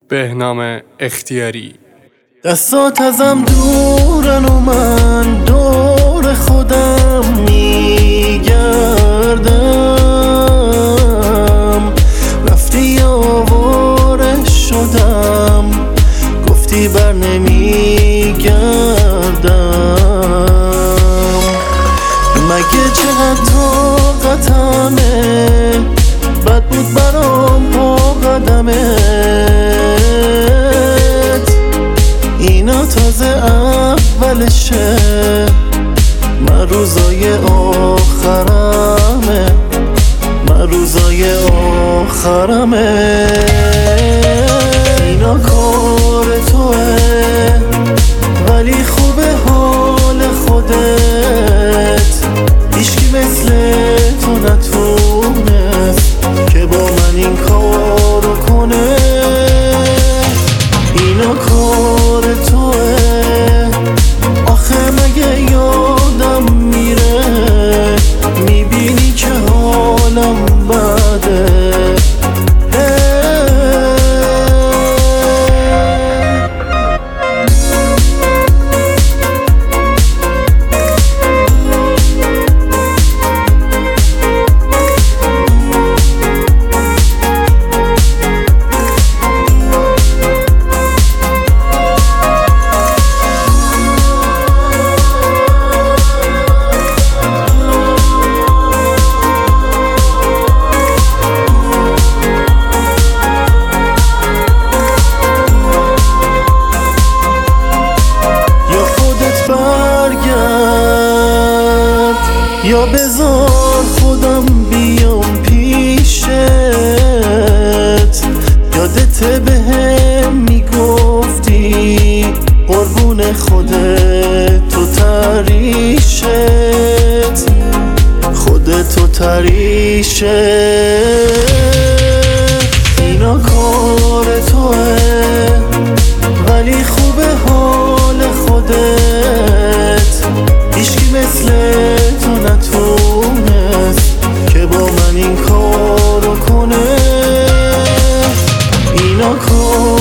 بهنام اختیاری. دستات ازم دورن و من دور خودم میگردم. رفتی آواره شدم، گفتی بر نمیگردم. مگه چقدر طاقتمه، بد بود برام پا قدمت. اینا تازه اولشه، من روزای آخرمه، من روزای آخرمه. اینا کار توه ولی خوبه حال خودت. هیچکی مثل تو نتونست که با من این کارو کنه. اینا کار توه، آخه مگه یادم میره میبینی که حالم بده. یا بذار خودم بیام پیشت. یادت بهم میگفتی قربون خودت تو تریشت، خودت تو تریشت. اینا کار توه ولی خوبه حال خودت. هیچکی مثل تو نتونست که با من این کارو کنه. اینا کار